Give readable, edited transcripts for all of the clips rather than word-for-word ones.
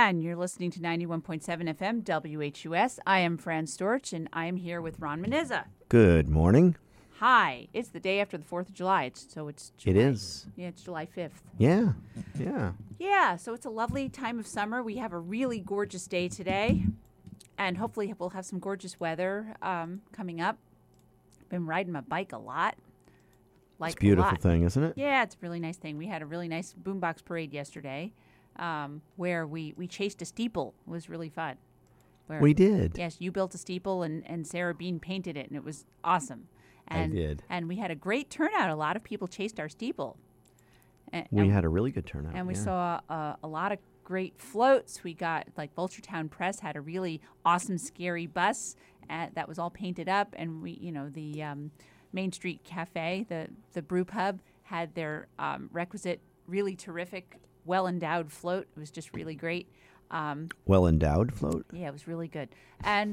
And you're listening to 91.7 FM WHUS. I am Fran Storch, and I am here with Ron Menizza. Good morning. Hi. It's the day after the 4th of July. It's July. It is. Yeah, it's July 5th. Yeah. Yeah, so it's a lovely time of summer. We have a really gorgeous day today, and hopefully we'll have some gorgeous weather coming up. Been riding my bike a lot. It's a beautiful thing, isn't it? Yeah, it's a really nice thing. We had a really nice boombox parade yesterday where we chased a steeple. It was really fun. We did. Yes, you built a steeple and Sarah Bean painted it, and it was awesome. And, I did. And we had a great turnout. A lot of people chased our steeple. We had a really good turnout. And we saw a lot of great floats. We got, like, Vulturetown Press had a really awesome, scary bus that was all painted up. And the Main Street Cafe, the brew pub, had their requisite, really terrific, well-endowed float. It was just really great. Well-endowed float? Yeah, it was really good. And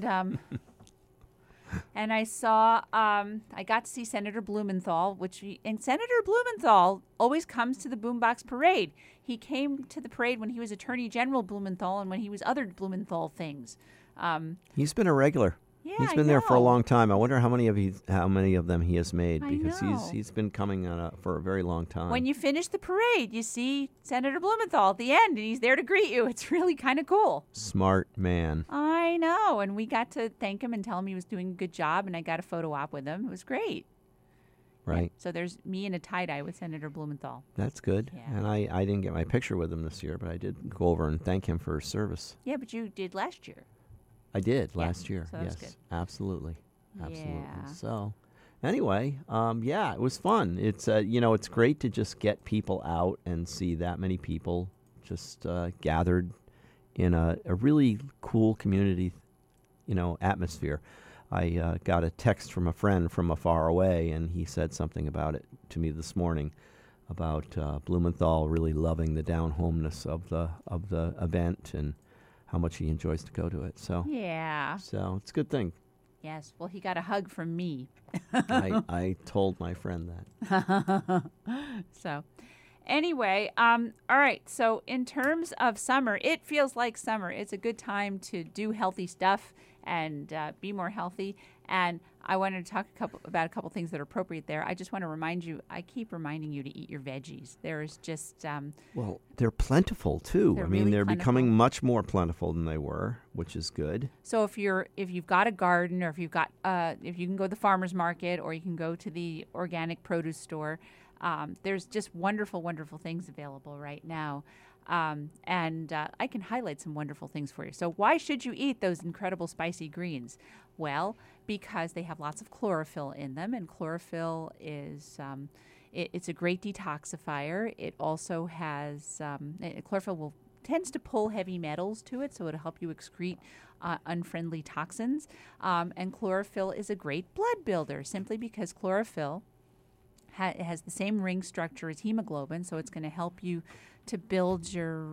and I saw, I got to see Senator Blumenthal, and Senator Blumenthal always comes to the Boombox Parade. He came to the parade when he was Attorney General Blumenthal and when he was other Blumenthal things. He's been a regular. Yeah, he's been there for a long time. I wonder how many of them he has made, I because know. he's been coming for a very long time. When you finish the parade, you see Senator Blumenthal at the end, and he's there to greet you. It's really kind of cool. Smart man. I know, and we got to thank him and tell him he was doing a good job, and I got a photo op with him. It was great. Right. Yeah, so there's me in a tie-dye with Senator Blumenthal. That's good. Yeah. And I didn't get my picture with him this year, but I did go over and thank him for his service. Yeah, but you did last year. I did last year. So that was yes, good. Absolutely. Yeah. So, anyway, it was fun. It's it's great to just get people out and see that many people just gathered in a really cool community, atmosphere. I got a text from a friend from afar away, and he said something about it to me this morning about Blumenthal really loving the down-homeness of the event and how much he enjoys to go to it. So it's a good thing. Yes. Well, he got a hug from me. I told my friend that. So anyway, all right. So in terms of summer, it feels like summer. It's a good time to do healthy stuff and be more healthy. And I wanted to talk about a couple things that are appropriate there. I just want to remind you, I keep reminding you to eat your veggies. There is just... well, they're plentiful, too. They're They're plentiful. becoming much more plentiful than they were, which is good. So if you've got a garden, or if you can go to the farmer's market, or you can go to the organic produce store, there's just wonderful, wonderful things available right now. And I can highlight some wonderful things for you. So why should you eat those incredible spicy greens? Well, because they have lots of chlorophyll in them, and chlorophyll is it's a great detoxifier. It also has chlorophyll tends to pull heavy metals to it, so it'll help you excrete unfriendly toxins. And chlorophyll is a great blood builder, simply because chlorophyll has the same ring structure as hemoglobin, so it's going to help you to build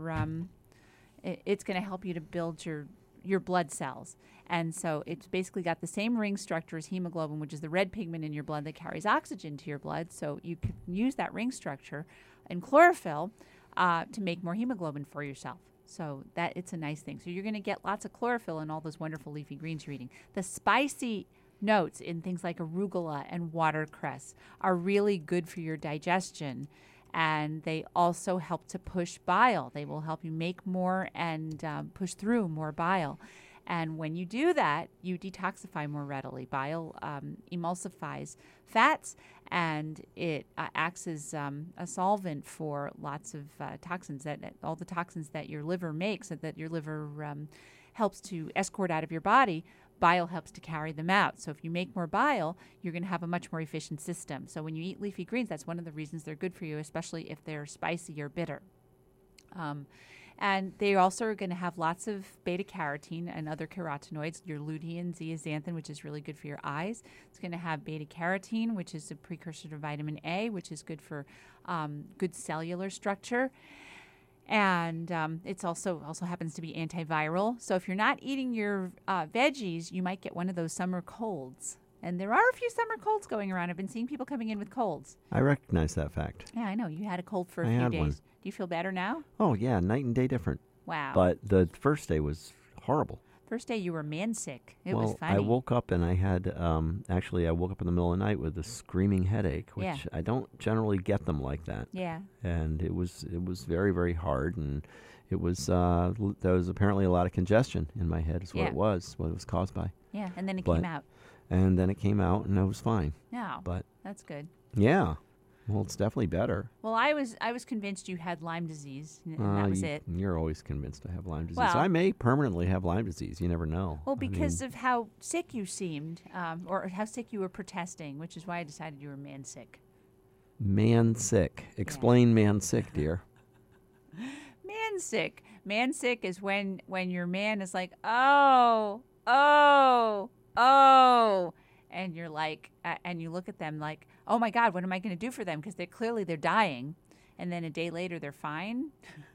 your blood cells. And so it's basically got the same ring structure as hemoglobin, which is the red pigment in your blood that carries oxygen to your blood. So you can use that ring structure and chlorophyll to make more hemoglobin for yourself. So that it's a nice thing. So you're going to get lots of chlorophyll in all those wonderful leafy greens you're eating. The spicy notes in things like arugula and watercress are really good for your digestion, and they also help to push bile. They will help you make more and push through more bile. And when you do that, you detoxify more readily. Bile emulsifies fats, and it acts as a solvent for lots of toxins, all the toxins that your liver makes, and that your liver helps to escort out of your body. Bile helps to carry them out. So if you make more bile, you're going to have a much more efficient system. So when you eat leafy greens, that's one of the reasons they're good for you, especially if they're spicy or bitter. And they also are going to have lots of beta-carotene and other carotenoids, your lutein, zeaxanthin, which is really good for your eyes. It's going to have beta-carotene, which is a precursor to vitamin A, which is good for good cellular structure. And it's also happens to be antiviral. So if you're not eating your veggies, you might get one of those summer colds. And there are a few summer colds going around. I've been seeing people coming in with colds. I recognize that fact. Yeah, I know. You had a cold for a few had days. one. Do you feel better now? Oh, yeah, night and day different. Wow. But the first day was horrible. First day you were man sick. It well, was funny. I woke up and I had, actually, I woke up in the middle of the night with a screaming headache, which Yeah. I don't generally get them like that. Yeah. And it was very, very hard. And it was, there was apparently a lot of congestion in my head is what Yeah. it was, what it was caused by. Yeah. And then it But- came out. And then it came out and I was fine. No. But That's good. yeah, well, it's definitely better. Well, I was convinced you had Lyme disease, and that was it. You're always convinced I have Lyme disease. Well- I may permanently have Lyme disease. You never know. Well, because of how sick you seemed, or how sick you were protesting, which is why I decided you were man sick. Man sick. Explain man sick, dear. Man sick. Man sick is when your man is like, oh, oh, oh, and you're like, and you look at them like, oh my God, what am I going to do for them? Because they're dying, and then a day later they're fine.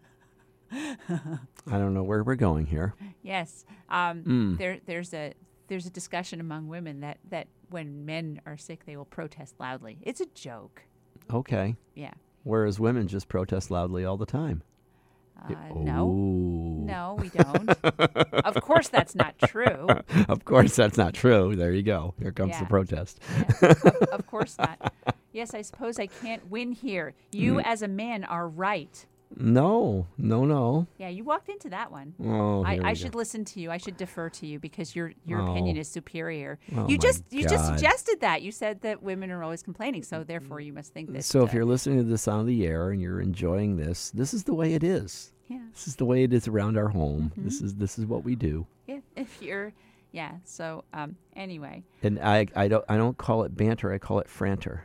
I don't know where we're going here. Yes. There's a discussion among women that when men are sick, they will protest loudly. It's a joke. Okay. Yeah. Whereas women just protest loudly all the time. No. Ooh. No, we don't. Of course, that's not true. Of course, that's not true. There you go. Here comes Yeah. the protest. Yeah, of course not. Yes, I suppose I can't win here. You, as a man, are right. No. Yeah, you walked into that one. Oh, here I we should go. listen to you. I should defer to you because your Oh. opinion is superior. Oh, you my just God. suggested that. You said that women are always complaining, so therefore you must think that. So if you're listening to this on the air and you're enjoying this is the way it is. yeah, This is the way it is around our home. Mm-hmm. This is what we do. if you're So anyway, And I don't call it banter. I call it franter.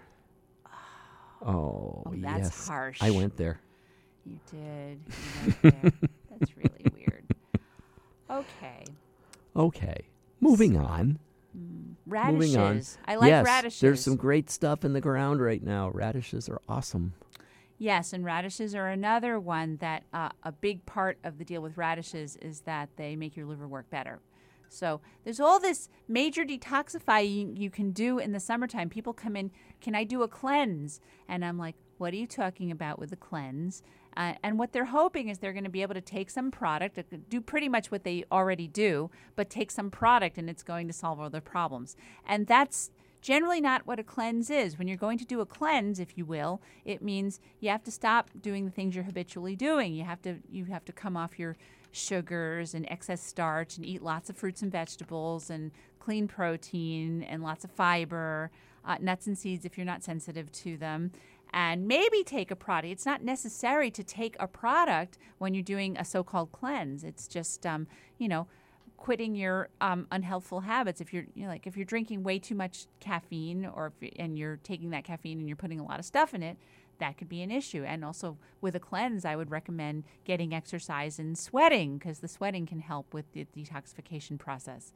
Oh, that's yes. harsh. I went there. you did. You went there. That's really weird. Okay, Okay. Moving on. radishes. Moving on. I like yes, radishes. There's some great stuff in the ground right now. Radishes are awesome. Yes, and radishes are another one that a big part of the deal with radishes is that they make your liver work better. So there's all this major detoxifying you can do in the summertime. People come in, can I do a cleanse? And I'm like, what are you talking about with a cleanse? And what they're hoping is they're going to be able to take some product, do pretty much what they already do, but take some product and it's going to solve all their problems. And that's generally not what a cleanse is. When you're going to do a cleanse, if you will, it means you have to stop doing the things you're habitually doing. You have to come off your sugars and excess starch and eat lots of fruits and vegetables and clean protein and lots of fiber, nuts and seeds if you're not sensitive to them, and maybe take a product. It's not necessary to take a product when you're doing a so-called cleanse. It's just, quitting your unhealthful habits. If you're drinking way too much caffeine, and you're taking that caffeine and you're putting a lot of stuff in it, that could be an issue. And also with a cleanse, I would recommend getting exercise and sweating because the sweating can help with the detoxification process.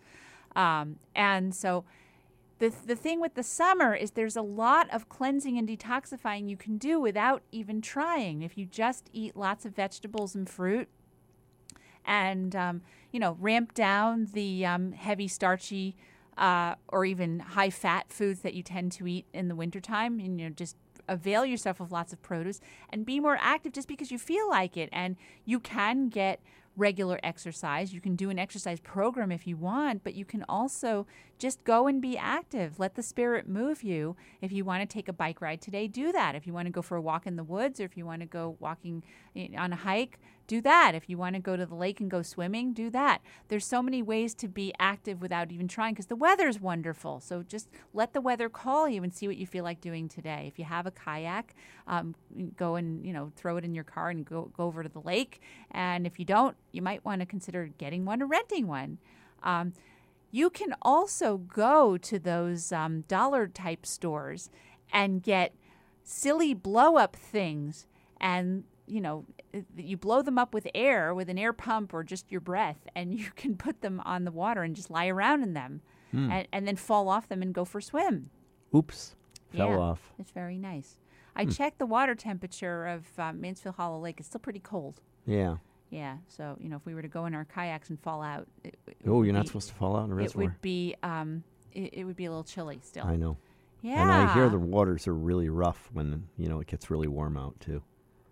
And so the thing with the summer is there's a lot of cleansing and detoxifying you can do without even trying. If you just eat lots of vegetables and fruit and, ramp down the heavy starchy or even high-fat foods that you tend to eat in the wintertime, and just avail yourself of lots of produce and be more active just because you feel like it. And you can get regular exercise. You can do an exercise program if you want, but you can also just go and be active. Let the spirit move you. If you want to take a bike ride today, do that. If you want to go for a walk in the woods, or if you want to go walking on a hike, do that. If you want to go to the lake and go swimming, do that. There's so many ways to be active without even trying because the weather's wonderful. So just let the weather call you and see what you feel like doing today. If you have a kayak, go and throw it in your car and go over to the lake. And if you don't, you might want to consider getting one or renting one. You can also go to those dollar type stores and get silly blow up things, and you blow them up with an air pump or just your breath, and you can put them on the water and just lie around in them and then fall off them and go for a swim. Oops. Fell Yeah. off. It's very nice. I checked the water temperature of Mansfield Hollow Lake. It's still pretty cold. Yeah. Yeah. So, if we were to go in our kayaks and fall out. Oh, you're not supposed to fall out in a reservoir. It would be it would be a little chilly still. I know. Yeah. And I hear the waters are really rough when, it gets really warm out too.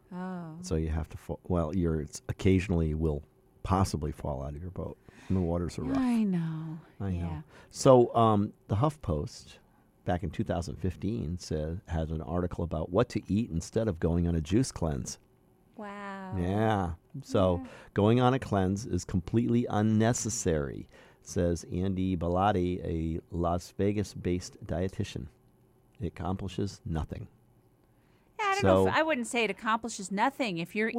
Oh. So you have to occasionally will possibly fall out of your boat. And the waters are rough. I know. I Yeah. know. So the HuffPost, back in 2015, had an article about what to eat instead of going on a juice cleanse. Wow. Yeah. So going on a cleanse is completely unnecessary, says Andy Bellotti, a Las Vegas-based dietitian. It accomplishes nothing. Yeah, I don't know. I wouldn't say it accomplishes nothing. If you're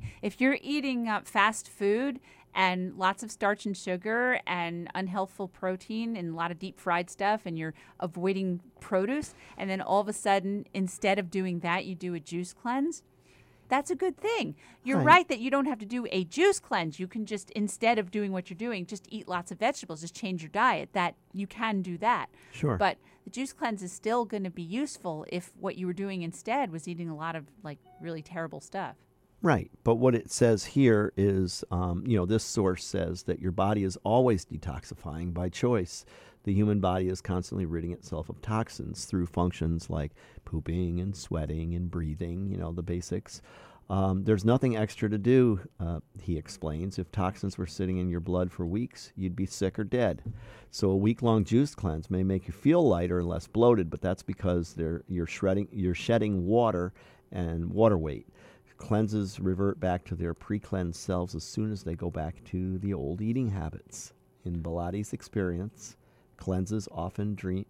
eating fast food and lots of starch and sugar and unhealthful protein and a lot of deep fried stuff, and you're avoiding produce, and then all of a sudden, instead of doing that, you do a juice cleanse, that's a good thing. You're right that you don't have to do a juice cleanse. You can just, instead of doing what you're doing, just eat lots of vegetables, just change your diet. That you can do that. Sure. But the juice cleanse is still going to be useful if what you were doing instead was eating a lot of like really terrible stuff. Right. But what it says here is, this source says that your body is always detoxifying by choice. The human body is constantly ridding itself of toxins through functions like pooping and sweating and breathing, the basics. There's nothing extra to do, he explains. If toxins were sitting in your blood for weeks, you'd be sick or dead. So a week-long juice cleanse may make you feel lighter and less bloated, but that's because you're shedding water and water weight. Cleanses revert back to their pre-cleansed selves as soon as they go back to the old eating habits. In Bellotti's experience, cleansers often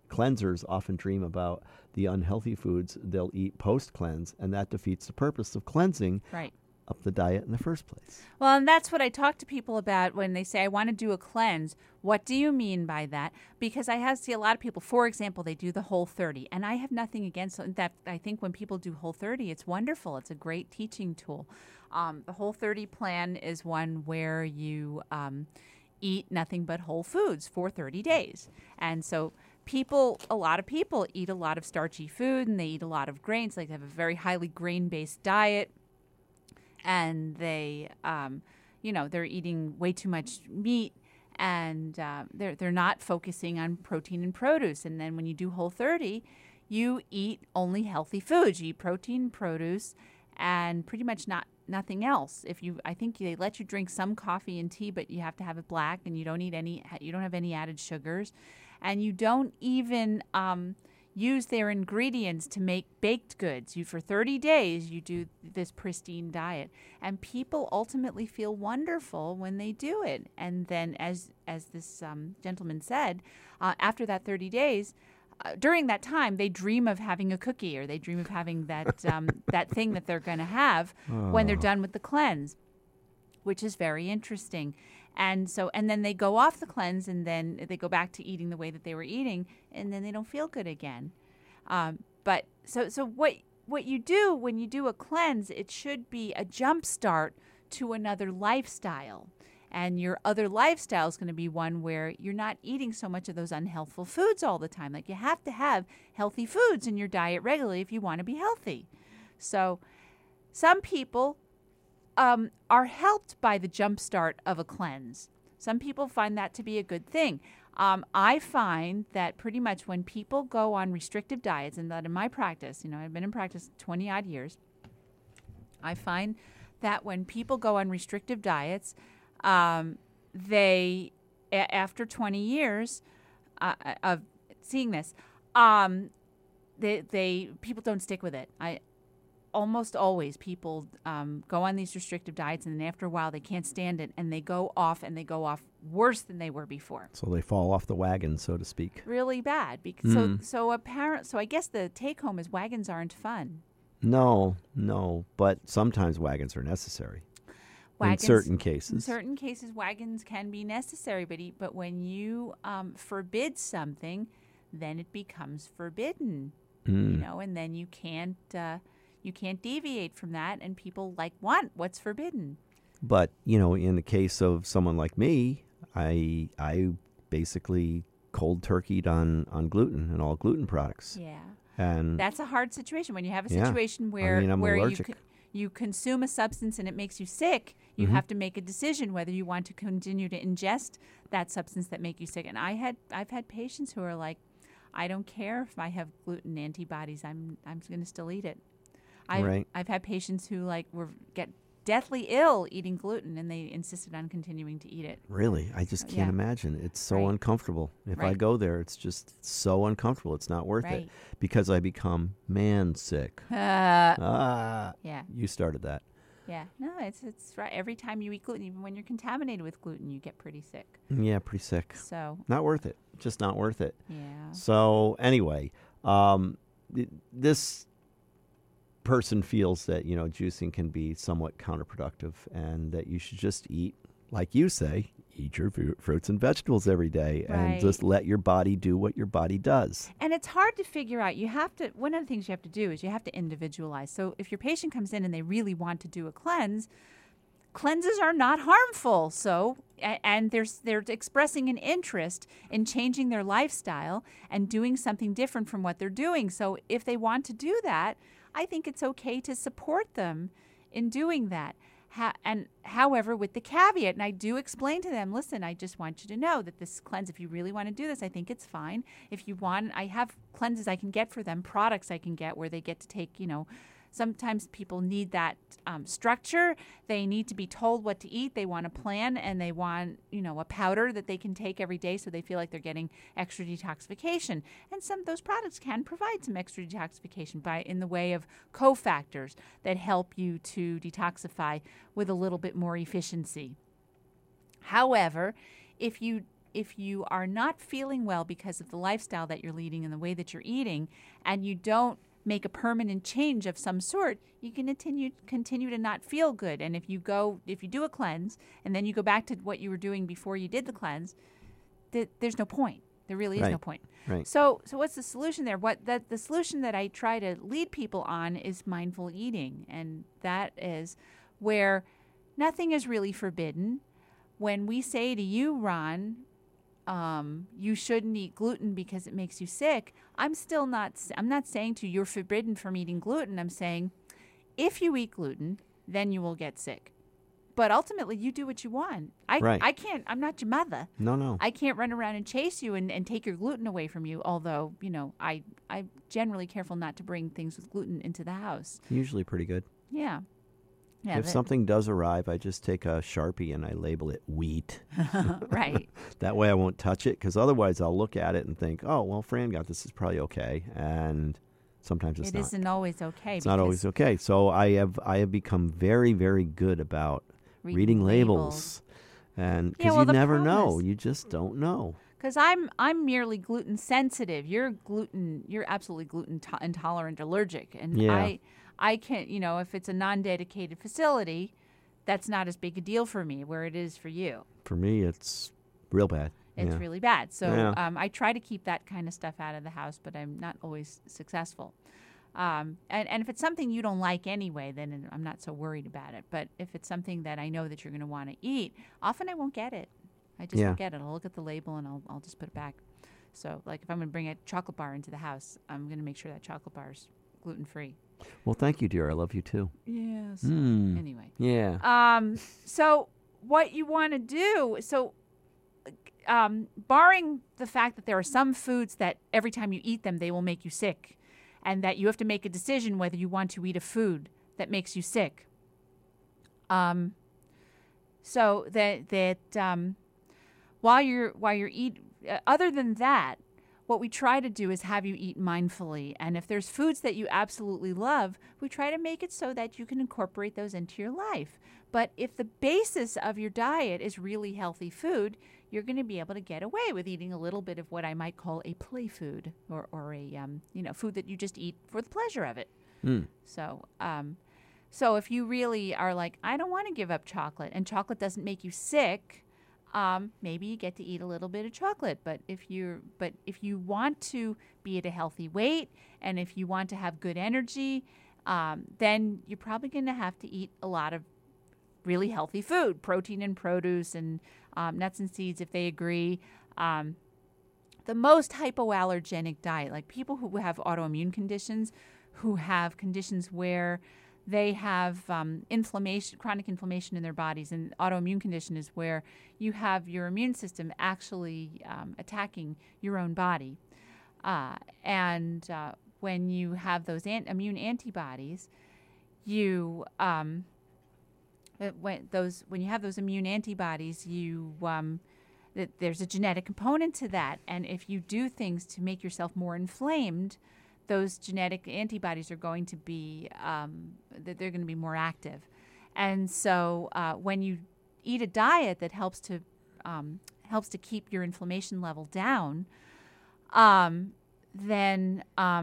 dream about the unhealthy foods they'll eat post-cleanse, and that defeats the purpose of cleansing up the diet in the first place. Well, and that's what I talk to people about when they say, I want to do a cleanse. What do you mean by that? Because I see a lot of people, for example, they do the Whole30, and I have nothing against that. I think when people do Whole30, it's wonderful. It's a great teaching tool. The Whole30 plan is one where you eat nothing but whole foods for 30 days. And so a lot of people eat a lot of starchy food, and they eat a lot of grains. Like they have a very highly grain-based diet, and they, they're eating way too much meat, and they're not focusing on protein and produce. And then when you do Whole30, you eat only healthy foods. You eat protein, produce, and pretty much nothing else. I think they let you drink some coffee and tea, but you have to have it black, and you don't have any added sugars, and you don't even use their ingredients to make baked goods. For 30 days, you do this pristine diet, and people ultimately feel wonderful when they do it. And then, as this gentleman said, after that 30 days, during that time, they dream of having a cookie, or they dream of having that that thing that they're going to have when they're done with the cleanse, which is very interesting. And then they go off the cleanse, and then they go back to eating the way that they were eating, and then they don't feel good again. But what you do when you do a cleanse, it should be a jump start to another lifestyle. And your other lifestyle is going to be one where you're not eating so much of those unhealthful foods all the time. Like, you have to have healthy foods in your diet regularly if you want to be healthy. So some people are helped by the jump start of a cleanse. Some people find that to be a good thing. I find that pretty much when people go on restrictive diets, and that in my practice, I've been in practice 20 odd years, I find that when people go on restrictive diets, they, after 20 years of seeing this, people don't stick with it. Almost always people go on these restrictive diets, and then after a while they can't stand it, and they go off worse than they were before. So they fall off the wagon, so to speak. Really bad. So I guess the take home is wagons aren't fun. No, but sometimes wagons are necessary. In certain cases, wagons can be necessary, but when you forbid something, then it becomes forbidden. And then you can't deviate from that, and people want what's forbidden. But in the case of someone like me, I basically cold turkeyed on gluten and all gluten products. Yeah, and that's a hard situation when you have a situation where I'm allergic. You consume a substance and it makes you sick. You have to make a decision whether you want to continue to ingest that substance that make you sick. And I've had patients who are like, I don't care if I have gluten antibodies. I'm going to still eat it. Right. I've had patients who get deathly ill eating gluten, and they insisted on continuing to eat it. Really, I just can't Yeah. imagine. It's so Right. uncomfortable. If I Right. go there, it's just so uncomfortable. It's not worth it Right. because I become man sick. Yeah. You started that. Yeah. No, it's right. Every time you eat gluten, even when you're contaminated with gluten, you get pretty sick. Yeah, pretty sick. So, Not worth it. Just not worth it. yeah. So anyway, this person feels that juicing can be somewhat counterproductive, and that you should just eat, like you say, eat your fruits and vegetables every day, and Right. just let your body do what your body does. And it's hard to figure out. One of the things you have to do is you have to individualize. So if your patient comes in and they really want to do a cleanse, cleanses are not harmful. So, and they're expressing an interest in changing their lifestyle and doing something different from what they're doing. So if they want to do that, I think it's okay to support them in doing that. However, with the caveat, and I do explain to them, listen, I just want you to know that this cleanse, if you really want to do this, I think it's fine. If you want, I have cleanses I can get for them, products I can get where they get to take, sometimes people need that structure. They need to be told what to eat. They want a plan, and they want, a powder that they can take every day so they feel like they're getting extra detoxification. And some of those products can provide some extra detoxification in the way of cofactors that help you to detoxify with a little bit more efficiency. However, if you are not feeling well because of the lifestyle that you're leading and the way that you're eating, and you don't make a permanent change of some sort, you can continue to not feel good. And if you do a cleanse and then you go back to what you were doing before you did the cleanse, there's no point. There really is no Right. point. Right. So what's the solution there? The solution that I try to lead people on is mindful eating, and that is where nothing is really forbidden. When we say to you, Ron, you shouldn't eat gluten because it makes you sick, I'm not saying to you, you're forbidden from eating gluten. I'm saying if you eat gluten, then you will get sick. But ultimately, you do what you want. Right. I'm not your mother. No. I can't run around and chase you and take your gluten away from you. Although, I'm generally careful not to bring things with gluten into the house. Usually pretty good. Yeah. If something does arrive, I just take a Sharpie and I label it wheat. Right. That way I won't touch it, because otherwise I'll look at it and think, oh, well, Fran got this. Is probably okay. And sometimes it's It not. isn't always okay. It's not always okay. So I have become very, very good about reading labels. And because you never know. You just don't know. Because I'm merely gluten sensitive. You're absolutely gluten intolerant, allergic, and Yeah. I can't. If it's a non-dedicated facility, that's not as big a deal for me. Where it is for you, For me, it's real bad. it's Yeah. really bad. So Yeah. I try to keep that kind of stuff out of the house, but I'm not always successful. And if it's something you don't like anyway, then I'm not so worried about it. But if it's something that I know that you're going to want to eat, often I won't get it. I just Yeah. won't get it. I'll look at the label and I'll just put it back. So, like, if I'm going to bring a chocolate bar into the house, I'm going to make sure that chocolate bar is gluten-free. Well, thank you, dear. I love you too. Yes. Mm. Anyway. Yeah. So what you want to do, barring the fact that there are some foods that every time you eat them, they will make you sick, and that you have to make a decision whether you want to eat a food that makes you sick. So that while you're other than that, what we try to do is have you eat mindfully. And if there's foods that you absolutely love, we try to make it so that you can incorporate those into your life. But if the basis of your diet is really healthy food, you're going to be able to get away with eating a little bit of what I might call a play food, or a food that you just eat for the pleasure of it. Mm. So if you really are like, I don't want to give up chocolate, and chocolate doesn't make you sick, maybe you get to eat a little bit of chocolate. But if you want to be at a healthy weight, and if you want to have good energy, then you're probably going to have to eat a lot of really healthy food, protein and produce, and nuts and seeds if they agree. The most hypoallergenic diet, like people who have autoimmune conditions, who have conditions where they have inflammation, chronic inflammation in their bodies, and autoimmune condition is where you have your immune system actually attacking your own body. When you have those immune antibodies, you when you have those immune antibodies, there's a genetic component to that, and if you do things to make yourself more inflamed, those genetic antibodies are going to be they're going to be more active, and so when you eat a diet that helps to keep your inflammation level down, then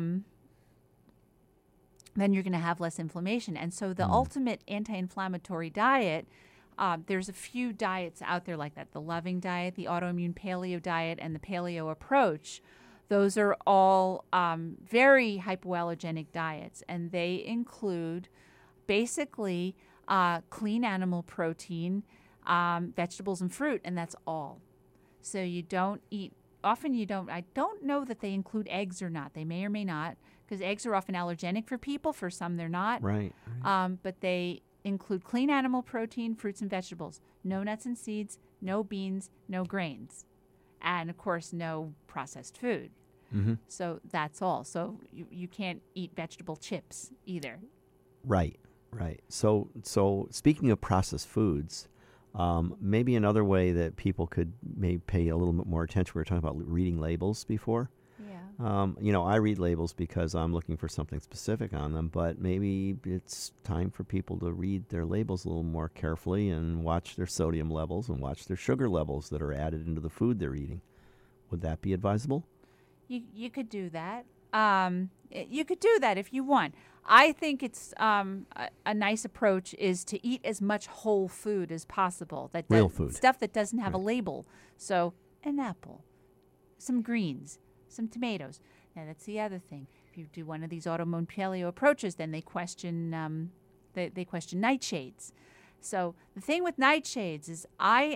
you're going to have less inflammation. And so the ultimate anti-inflammatory diet, there's a few diets out there like that. The Loving diet, the autoimmune paleo diet, and the paleo approach. Those are all very hypoallergenic diets, and they include basically clean animal protein, vegetables and fruit, and that's all. So you don't eat, often you don't, I don't know that they include eggs or not. They may or may not, because eggs are often allergenic for people. For some, they're not. Right. But they include clean animal protein, fruits and vegetables. No nuts and seeds, no beans, no grains. And, of course, no processed food. Mm-hmm. So that's all. So you can't eat vegetable chips either. Right. So speaking of processed foods, maybe another way that people could maybe pay a little bit more attention. We were talking about reading labels before. Yeah. I read labels because I'm looking for something specific on them, but maybe it's time for people to read their labels a little more carefully and watch their sodium levels and watch their sugar levels that are added into the food they're eating. Would that be advisable? You could do that. You could do that if you want. I think it's a nice approach is to eat as much whole food as possible. Real food. Stuff that doesn't have a Right. label. So an apple, some greens, some tomatoes. Now that's the other thing. If you do one of these autoimmune paleo approaches, then they question they question nightshades. So the thing with nightshades is I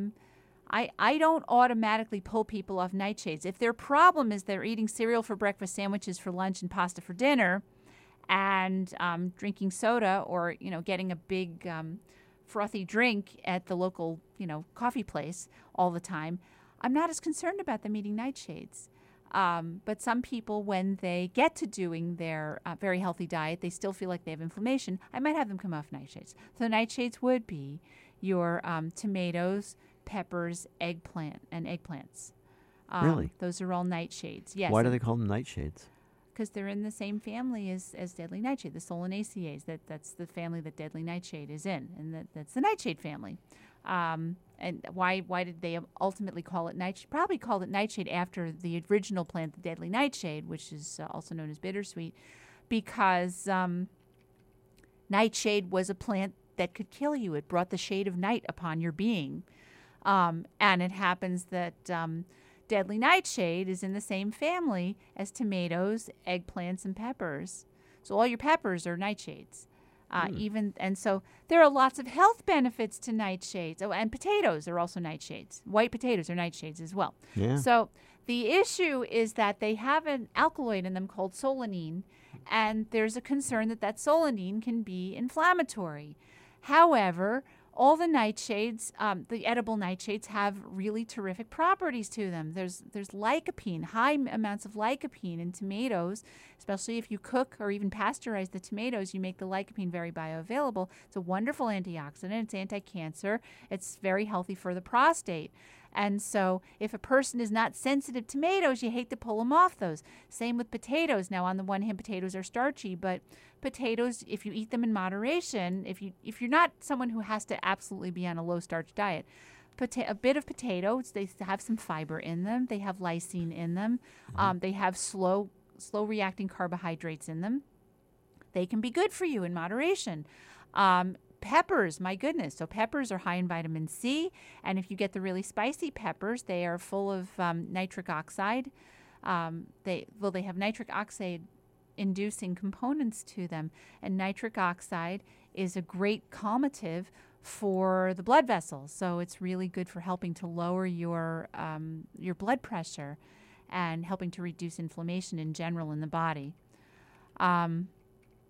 don't automatically pull people off nightshades. If their problem is they're eating cereal for breakfast, sandwiches for lunch, and pasta for dinner, and drinking soda, or getting a big frothy drink at the local coffee place all the time, I'm not as concerned about them eating nightshades. But some people, when they get to doing their very healthy diet, they still feel like they have inflammation. I might have them come off nightshades. So nightshades would be your tomatoes, peppers, eggplants. Really? Those are all nightshades. Yes. Why do they call them nightshades? Because they're in the same family as deadly nightshade, the Solanaceae. That's the family that deadly nightshade is in, and that's the nightshade family. And why did they ultimately call it nightshade? Probably called it nightshade after the original plant, the deadly nightshade, which is also known as bittersweet, because nightshade was a plant that could kill you. It brought the shade of night upon your being. And it happens that deadly nightshade is in the same family as tomatoes, eggplants, and peppers. So all your peppers are nightshades. So there are lots of health benefits to nightshades. Oh, and potatoes are also nightshades. White potatoes are nightshades as well. Yeah. So the issue is that they have an alkaloid in them called solanine, and there's a concern that solanine can be inflammatory. However, all the nightshades, the edible nightshades, have really terrific properties to them. There's lycopene, high amounts of lycopene in tomatoes, especially if you cook or even pasteurize the tomatoes. You make the lycopene very bioavailable. It's a wonderful antioxidant. It's anti-cancer. It's very healthy for the prostate. And so if a person is not sensitive to tomatoes, you hate to pull them off those. Same with potatoes. Now, on the one hand, potatoes are starchy, but potatoes, if you eat them in moderation, if you're not someone who has to absolutely be on a low-starch diet, a bit of potatoes, they have some fiber in them. They have lysine in them. They have slow reacting carbohydrates in them. They can be good for you in moderation. Peppers, my goodness. So peppers are high in vitamin C, and if you get the really spicy peppers, they are full of nitric oxide. They have nitric oxide inducing components to them, and nitric oxide is a great calmative for the blood vessels. So it's really good for helping to lower your blood pressure and helping to reduce inflammation in general in the body.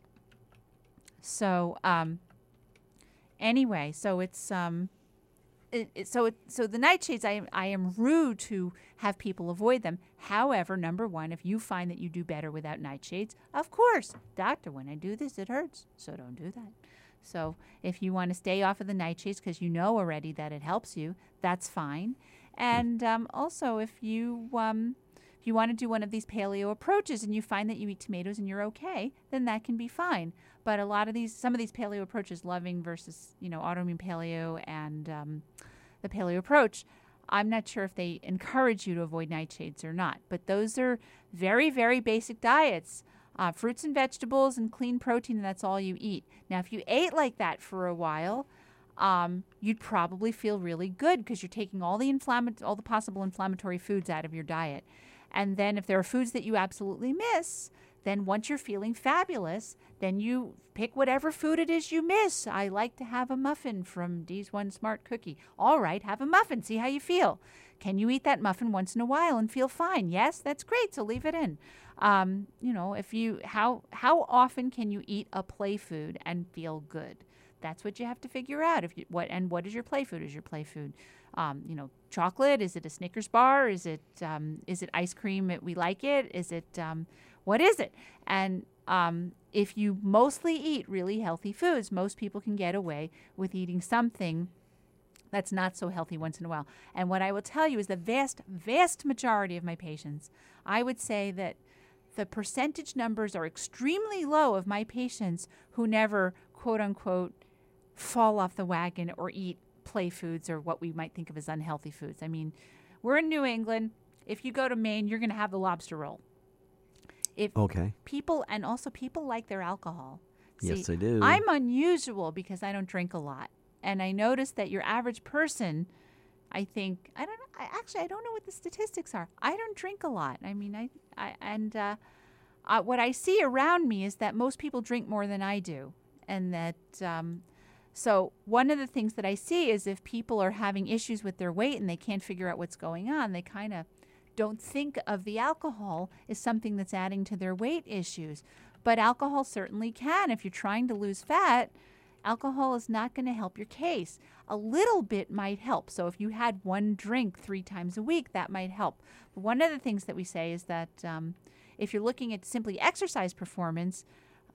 Anyway, so it's so the nightshades, I am rude to have people avoid them. However, number one, if you find that you do better without nightshades, of course, doctor, when I do this, it hurts, so don't do that. So if you want to stay off of the nightshades because you know already that it helps you, that's fine. And also, if you want to do one of these paleo approaches and you find that you eat tomatoes and you're okay, then that can be fine. But some of these paleo approaches, Loving versus autoimmune paleo and the paleo approach, I'm not sure if they encourage you to avoid nightshades or not. But those are very, very basic diets. Fruits and vegetables and clean protein, and that's all you eat. Now, if you ate like that for a while, you'd probably feel really good because you're taking all the possible inflammatory foods out of your diet. And then if there are foods that you absolutely miss, then once you're feeling fabulous, then you pick whatever food it is you miss. I like to have a muffin from Dee's One Smart Cookie. All right, have a muffin. See how you feel. Can you eat that muffin once in a while and feel fine? Yes, that's great. So leave it in. How often can you eat a play food and feel good? That's what you have to figure out. What is your play food? Is your play food, chocolate? Is it a Snickers bar? Is it ice cream? We like it. Is it what is it? And if you mostly eat really healthy foods, most people can get away with eating something that's not so healthy once in a while. And what I will tell you is the vast, vast majority of my patients, I would say that the percentage numbers are extremely low of my patients who never, quote unquote, fall off the wagon or eat play foods or what we might think of as unhealthy foods. I mean, we're in New England. If you go to Maine, you're going to have the lobster roll. People like their alcohol. Yes, they do. I'm unusual because I don't drink a lot. And I noticed that your average person, I don't know what the statistics are. I don't drink a lot. I mean, what I see around me is that most people drink more than I do. And that, so one of the things that I see is if people are having issues with their weight and they can't figure out what's going on, they kind of don't think of the alcohol as something that's adding to their weight issues. But alcohol certainly can. If you're trying to lose fat, alcohol is not going to help your case. A little bit might help. So if you had one drink 3 times a week, that might help. But one of the things that we say is that if you're looking at simply exercise performance,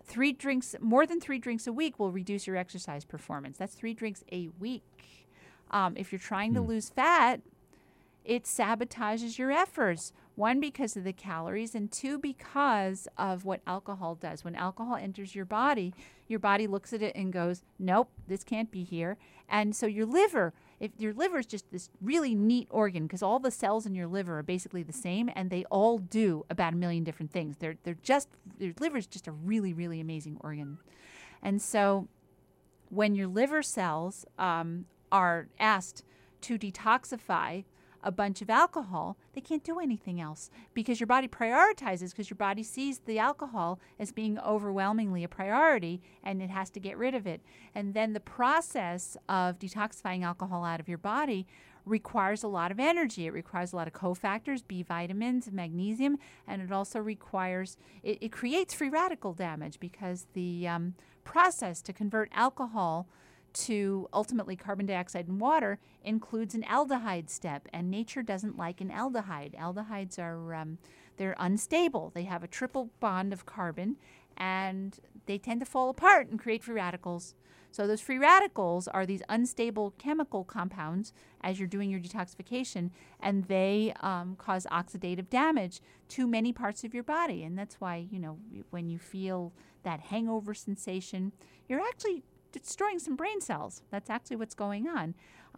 more than 3 drinks a week will reduce your exercise performance. That's 3 drinks a week. If you're trying to lose fat, it sabotages your efforts. 1, because of the calories, and 2, because of what alcohol does. When alcohol enters your body looks at it and goes, nope, this can't be here. And so your liver is just this really neat organ because all the cells in your liver are basically the same and they all do about 1 million different things. Your liver is just a really, really amazing organ. And so when your liver cells are asked to detoxify a bunch of alcohol, they can't do anything else because your body prioritizes, because your body sees the alcohol as being overwhelmingly a priority and it has to get rid of it. And then the process of detoxifying alcohol out of your body requires a lot of energy. It requires a lot of cofactors, B vitamins, magnesium, and it also requires, it creates free radical damage because the process to convert alcohol to ultimately carbon dioxide and water includes an aldehyde step, and nature doesn't like an aldehyde. Aldehydes are they're unstable. They have a triple bond of carbon, and they tend to fall apart and create free radicals. So those free radicals are these unstable chemical compounds as you're doing your detoxification, and they cause oxidative damage to many parts of your body. And that's why, when you feel that hangover sensation, you're actually destroying some brain cells. That's actually what's going on.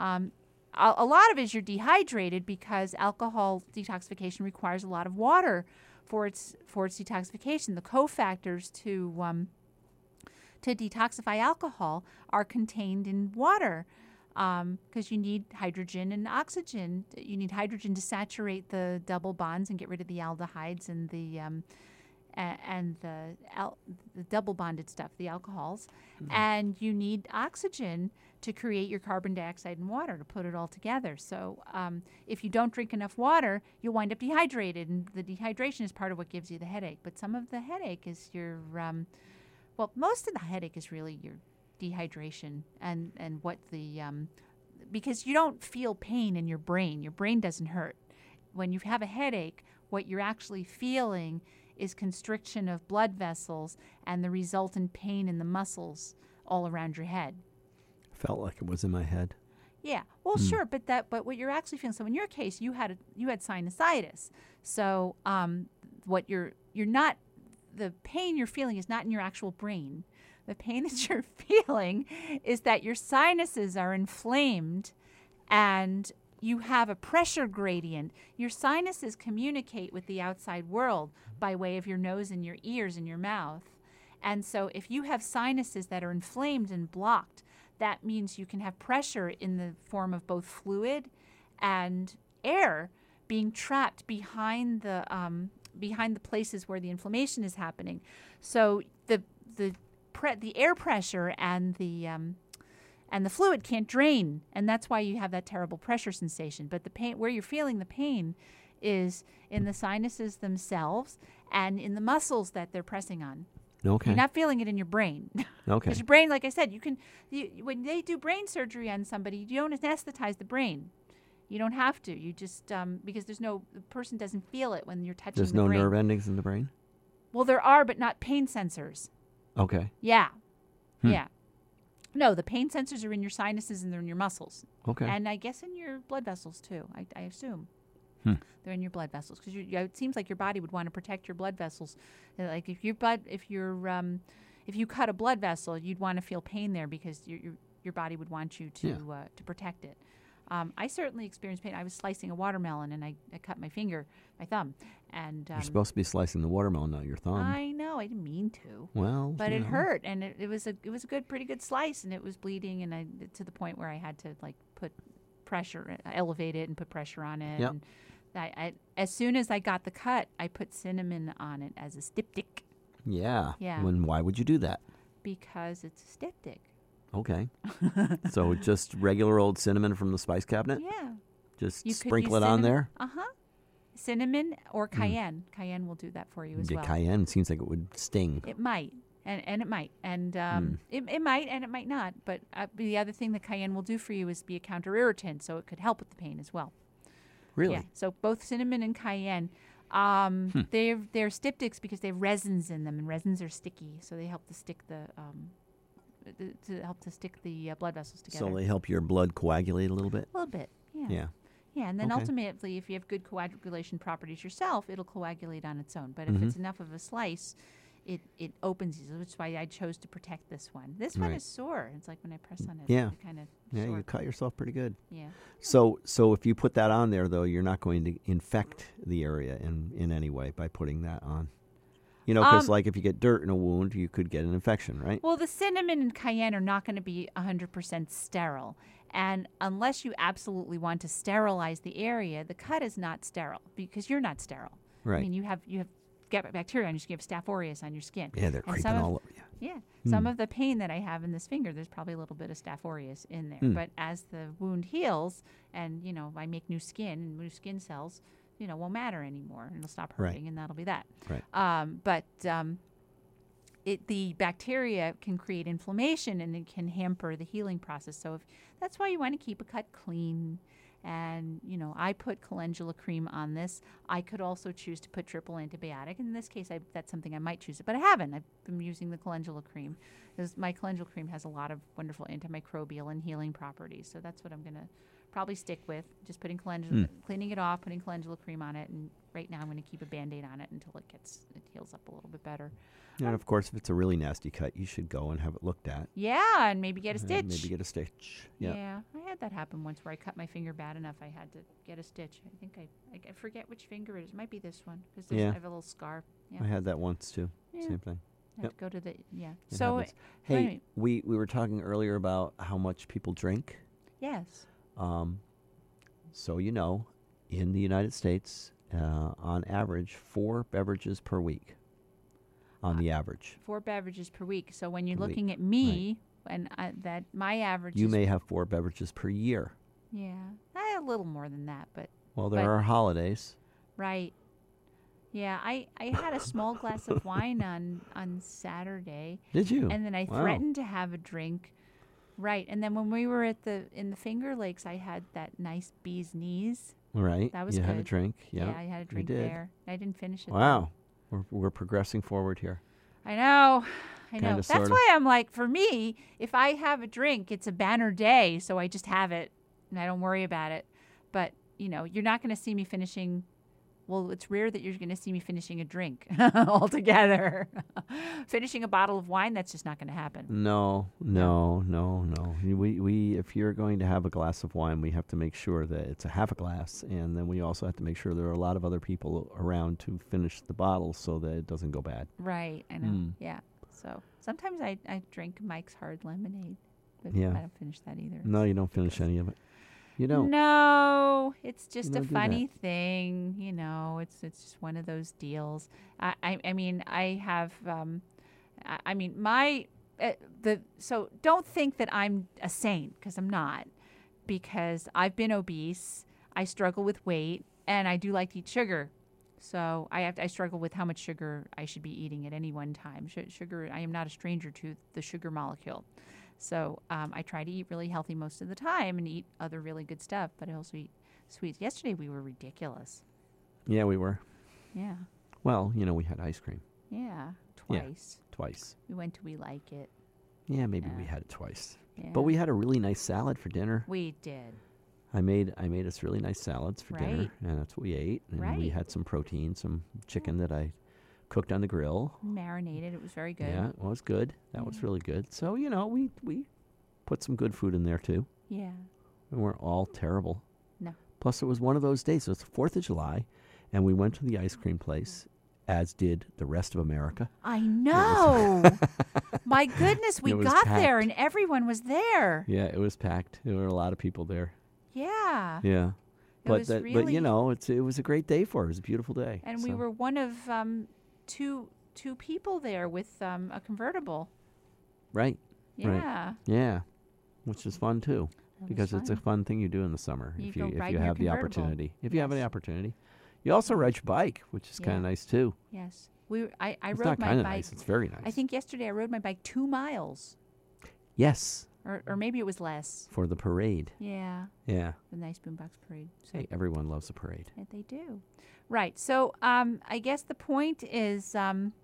A lot of it is you're dehydrated because alcohol detoxification requires a lot of water for its detoxification. The cofactors to detoxify alcohol are contained in water because you need hydrogen and oxygen. You need hydrogen to saturate the double bonds and get rid of the aldehydes and the double bonded stuff, the alcohols, and you need oxygen to create your carbon dioxide and water to put it all together. So if you don't drink enough water, you'll wind up dehydrated, and the dehydration is part of what gives you the headache. But some of the headache is most of the headache is really your dehydration and what the because you don't feel pain in your brain. Your brain doesn't hurt. When you have a headache, what you're actually feeling is constriction of blood vessels and the resultant pain in the muscles all around your head. Felt like it was in my head. Yeah, well, sure, but what you're actually feeling. So in your case, you had sinusitis. So what you're not, the pain you're feeling is not in your actual brain. The pain that you're feeling is that your sinuses are inflamed, and you have a pressure gradient. Your sinuses communicate with the outside world by way of your nose and your ears and your mouth. And so if you have sinuses that are inflamed and blocked, that means you can have pressure in the form of both fluid and air being trapped behind the places where the inflammation is happening. So the air pressure and the fluid can't drain, and that's why you have that terrible pressure sensation. But the pain, where you're feeling the pain, is in the sinuses themselves and in the muscles that they're pressing on. Okay. You're not feeling it in your brain. Okay. Because your brain, like I said, when they do brain surgery on somebody, you don't anesthetize the brain. You don't have to. You just, because the person doesn't feel it when you're touching There's the no brain. nerve endings in the brain? Well, there are, but not pain sensors. Okay. Yeah. Yeah. No, the pain sensors are in your sinuses and they're in your muscles. Okay. And I guess in your blood vessels, too, I assume. They're in your blood vessels because it seems like your body would want to protect your blood vessels. Like if you cut a blood vessel, you'd want to feel pain there because your body would want you to protect it. I certainly experienced pain. I was slicing a watermelon and I cut my thumb, and You're supposed to be slicing the watermelon, not your thumb. I know, I didn't mean to. Well, but it hurt, and it was a pretty good slice, and it was bleeding, and to the point where I had to put pressure, elevate it, and put pressure on it. Yep. And as soon as I got the cut, I put cinnamon on it as a styptic. Yeah. Yeah. Why would you do that? Because it's a styptic. Okay. So just regular old cinnamon from the spice cabinet? Yeah. Just You could sprinkle use it on cinnamon. there? Uh-huh. Cinnamon or cayenne. Cayenne will do that for you as Yeah, well. cayenne seems like it would sting. It might. And it might. And it might and it might not. But the other thing that cayenne will do for you is be a counter-irritant, so it could help with the pain as well. Really? Yeah. So both cinnamon and cayenne, they're styptics because they have resins in them, and resins are sticky, so they help to stick the blood vessels together. So they help your blood coagulate a little bit? A little bit. Yeah. Yeah. Yeah, and then Okay. ultimately, if you have good coagulation properties yourself, it'll coagulate on its own. But if it's enough of a slice, it opens, which is why I chose to protect this one. This one Right. is sore. It's like when I press on it, Yeah. it kind of Yeah, sore. you cut yourself pretty good. Yeah. So if you put that on there, though, you're not going to infect the area in any way by putting that on. You know, because if you get dirt in a wound, you could get an infection, right? Well, the cinnamon and cayenne are not going to be 100% sterile. And unless you absolutely want to sterilize the area, the cut is not sterile because you're not sterile. Right. I mean, you have get bacteria on your skin, you have Staph aureus on your skin. Yeah, they're And creeping all over you. Yeah. Some of the pain that I have in this finger, there's probably a little bit of Staph aureus in there. But as the wound heals and, I make new skin, and new skin cells, won't matter anymore. And it'll stop Right. hurting, and that'll be that. Right. The bacteria can create inflammation, and it can hamper the healing process. So that's why you want to keep a cut clean. And, I put calendula cream on this. I could also choose to put triple antibiotic. In this case, that's something I might choose. But I haven't. I've been using the calendula cream. My calendula cream has a lot of wonderful antimicrobial and healing properties. So that's what I'm going to probably stick with. Just putting cleaning it off, putting calendula cream on it. And right now I'm going to keep a Band-Aid on it until it heals up a little bit better. And of course, if it's a really nasty cut, you should go and have it looked at. Yeah, and maybe get a stitch. Maybe get a stitch. Yeah, I had that happen once where I cut my finger bad enough I had to get a stitch. I think I forget which finger it is. It might be this one because I have a little scar. Yeah. I had that once too. Yeah. Same thing. I have to go to the It So happens. Hey, we were talking earlier about how much people drink. yes. So in the United States, on average, 4 beverages per week. On the average, 4 beverages per week. So when you're Per week, looking at me, and that my average you is may have 4 beverages per year. a little more than that, but Well, there But- are holidays. right. Yeah, I had a small glass of wine on Saturday. Did you? And then I Wow. threatened to have a drink Right. And then when we were in the Finger Lakes, I had that nice bee's knees. Right. That was you good. had a drink. Yeah, Yep, I had a you drink did. there. I didn't finish it. Wow. We're progressing forward here. I know. Kinda, That's sorta. why I'm like, for me, if I have a drink, it's a banner day, so I just have it and I don't worry about it. But, you're not going to see me finishing. Well, it's rare that you're going to see me finishing a drink altogether. Finishing a bottle of wine, that's just not going to happen. No. We if you're going to have a glass of wine, we have to make sure that it's a half a glass, and then we also have to make sure there are a lot of other people around to finish the bottle so that it doesn't go bad. Right, I know. Yeah. So sometimes I drink Mike's Hard Lemonade, but Yeah. I don't finish that either. No, you don't finish any of it. You don't. No, it's just a don't do funny thing. It's just one of those deals. I mean, I have. I mean, so don't think that I'm a saint, because I'm not. Because I've been obese, I struggle with weight, and I do like to eat sugar. So I struggle with how much sugar I should be eating at any one time. Sugar, I am not a stranger to the sugar molecule. So I try to eat really healthy most of the time and eat other really good stuff, but I also eat sweets. Yesterday we were ridiculous. Yeah, we were. Yeah. Well, we had ice cream. Yeah. Twice. Twice. We went to We Like It. Yeah, maybe Yeah. we had it twice. Yeah. But we had a really nice salad for dinner. We did. I made us really nice salads for dinner, Right. and that's what we ate. And we Right. had some protein, some chicken that I cooked on the grill. Marinated. It was very good. Yeah, it was good. That was Yeah. really good. So, we put some good food in there too. Yeah. We weren't all terrible. No. Plus, it was one of those days. It was the 4th of July, and we went to the ice cream place, as did the rest of America. I know. My goodness, we It was got there packed. and everyone was there. Yeah, it was packed. There were a lot of people there. Yeah. Yeah. It But was but really- it was a great day for us. It was a beautiful day. And we So- were one of two people there with a convertible. right. Yeah. Yeah, which is fun too, That was because it's a fun. fun thing you do in the summer You if go you ride in your have the convertible. opportunity. If you have any Yes. opportunity, you also ride your bike, which is kind Yeah. of nice too. Yes. I It's rode not my kind of bike. nice; it's very nice. I think yesterday I rode my bike 2 miles, yes, or maybe it was less. for the parade. Yeah, Yeah. the nice boombox parade. So Hey, everyone loves a parade. yeah, they do. Right. So I guess the point is,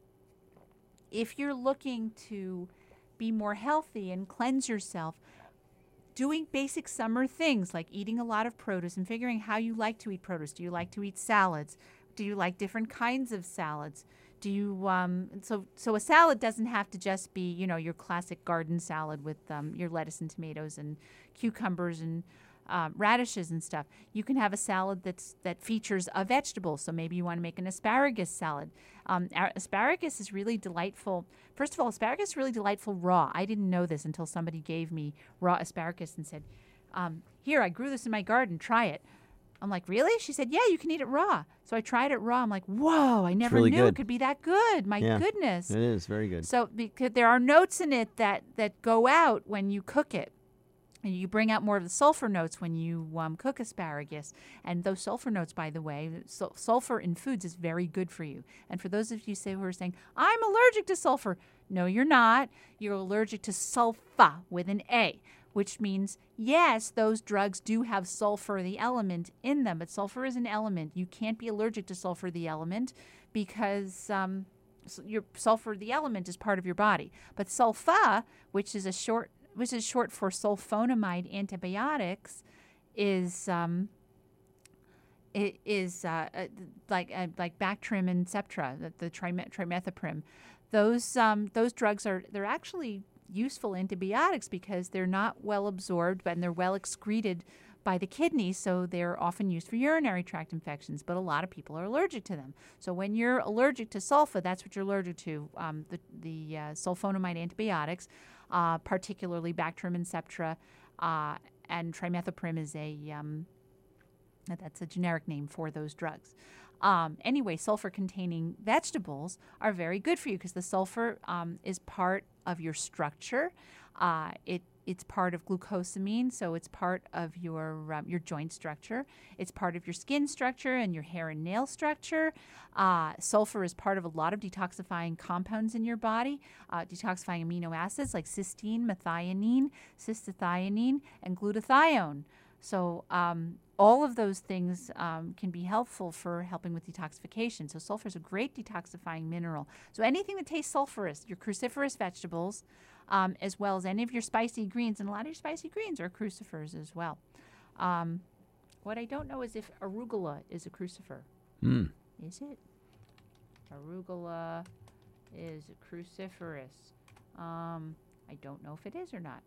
if you're looking to be more healthy and cleanse yourself, doing basic summer things like eating a lot of produce and figuring how you like to eat produce. Do you like to eat salads? Do you like different kinds of salads? Do you so a salad doesn't have to just be, you know, your classic garden salad with your lettuce and tomatoes and cucumbers and radishes and stuff. You can have a salad that features a vegetable. So maybe you want to make an asparagus salad. Asparagus is really delightful. First of all, asparagus is really delightful raw. I didn't know this until somebody gave me raw asparagus and said, here, I grew this in my garden. Try it. I'm like, really? She said, yeah, you can eat it raw. So I tried it raw. I'm like, whoa, I never really knew good. it could be that good. My Yeah. goodness. It is very good. So because there are notes in it that go out when you cook it. And you bring out more of the sulfur notes when you cook asparagus. And those sulfur notes, by the way, sulfur in foods is very good for you. And for those of you who are saying, I'm allergic to sulfur. No, you're not. You're allergic to sulfa with an A, which means, yes, those drugs do have sulfur, the element, in them. But sulfur is an element. You can't be allergic to sulfur, the element, because your sulfur, the element, is part of your body. But sulfa, which is short for sulfonamide antibiotics, is like Bactrim and Septra, the trimethoprim. Those drugs they're actually useful antibiotics because they're not well absorbed and they're well excreted by the kidneys, so they're often used for urinary tract infections, but a lot of people are allergic to them. So when you're allergic to sulfa, that's what you're allergic to, the sulfonamide antibiotics, particularly Bactrim and Septra, and trimethoprim is that's a generic name for those drugs. Anyway, sulfur-containing vegetables are very good for you because the sulfur is part of your structure. It It's part of glucosamine, so it's part of your joint structure. It's part of your skin structure and your hair and nail structure. Sulfur is part of a lot of detoxifying compounds in your body, detoxifying amino acids like cysteine, methionine, cystathionine, and glutathione. So all of those things can be helpful for helping with detoxification. So sulfur is a great detoxifying mineral. So anything that tastes sulfurous, your cruciferous vegetables, as well as any of your spicy greens, and a lot of your spicy greens are crucifers as well. What I don't know is if arugula is a crucifer. Is it? Arugula is cruciferous. I don't know if it is or not.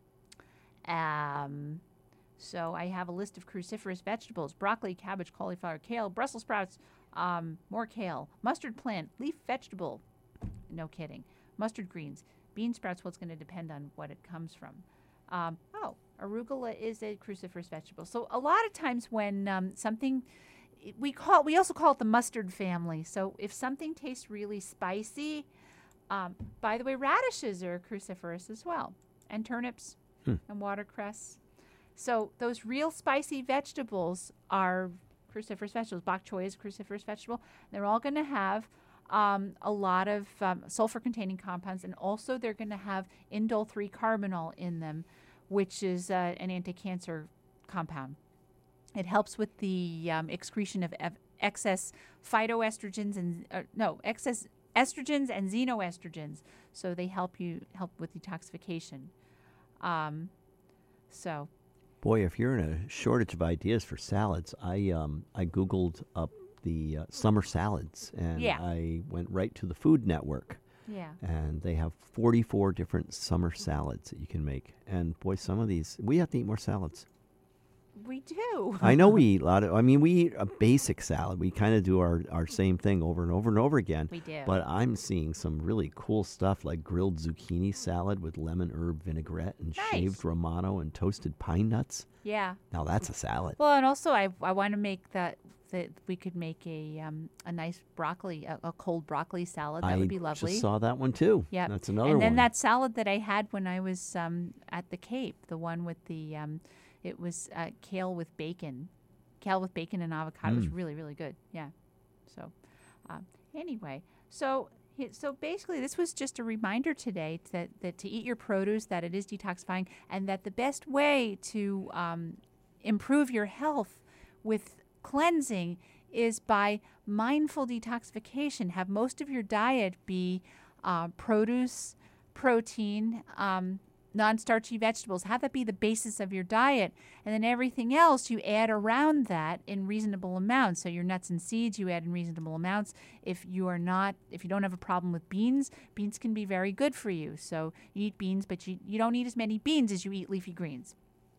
So I have a list of cruciferous vegetables: broccoli, cabbage, cauliflower, kale, Brussels sprouts, more kale, mustard plant, leaf vegetable. No kidding. Mustard greens, bean sprouts. Well, it's going to depend on what it comes from. Arugula is a cruciferous vegetable. So a lot of times when something, we also call it the mustard family. So if something tastes really spicy, by the way, radishes are cruciferous as well, and turnips and watercress. So those real spicy vegetables are cruciferous vegetables. Bok choy is a cruciferous vegetable. They're all going to have a lot of sulfur-containing compounds, and also they're going to have indole 3-carbinol in them, which is an anti-cancer compound. It helps with the excretion of excess phytoestrogens excess estrogens and xenoestrogens. So they help with detoxification. Boy, if you're in a shortage of ideas for salads, I Googled up the summer salads, and I went right to the Food Network. Yeah. And they have 44 different summer salads that you can make. And boy, some of these, we have to eat more salads. We do. I know we eat we eat a basic salad. We kind of do our same thing over and over and over again. We do. But I'm seeing some really cool stuff like grilled zucchini salad with lemon herb vinaigrette and shaved Romano and toasted pine nuts. Yeah. Now that's a salad. Well, and also I want to make that we could make a nice broccoli, a cold broccoli salad. That would be lovely. I just saw that one too. Yeah. That's another one. And then that salad that I had when I was at the Cape, the one with the it was kale with bacon and avocado. It was really, really good. Yeah. So anyway, so basically this was just a reminder today that to eat your produce, that it is detoxifying, and that the best way to improve your health with cleansing is by mindful detoxification. Have most of your diet be produce, protein, non-starchy vegetables. Have that be the basis of your diet, and then everything else you add around that in reasonable amounts. So your nuts and seeds you add in reasonable amounts. If you don't have a problem with beans can be very good for you. So you eat beans, but you don't eat as many beans as you eat leafy greens.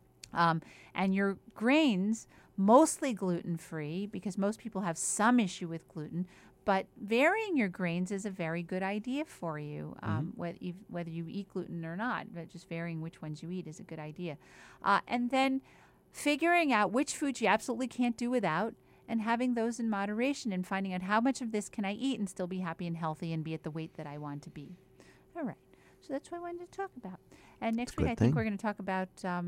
And your grains, mostly gluten-free, because most people have some issue with gluten, but varying your grains is a very good idea for you, whether you eat gluten or not. But just varying which ones you eat is a good idea. And then figuring out which foods you absolutely can't do without, and having those in moderation, and finding out how much of this can I eat and still be happy and healthy and be at the weight that I want to be. All right. So that's what I wanted to talk about. And next week I think we're going to talk about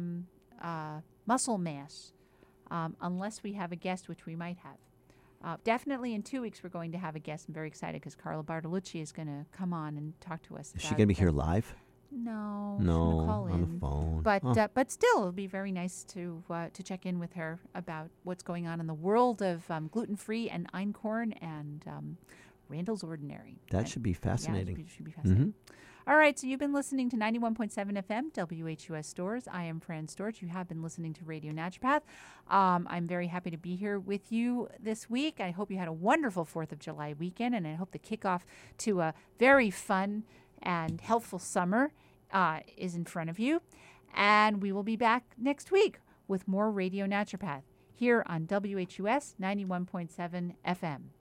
muscle mass, unless we have a guest, which we might have. Definitely in 2 weeks we're going to have a guest. I'm very excited because Carla Bartolucci is going to come on and talk to us. Is she going to be here live? No, call on the phone. But still, it'll be very nice to check in with her about what's going on in the world of gluten-free and einkorn and Randall's Ordinary. That should be fascinating. Yeah, it should be fascinating. All right, so you've been listening to 91.7 FM, WHUS Stores. I am Fran Storch. You have been listening to Radio Naturopath. I'm very happy to be here with you this week. I hope you had a wonderful 4th of July weekend, and I hope the kickoff to a very fun and healthful summer is in front of you. And we will be back next week with more Radio Naturopath here on WHUS 91.7 FM.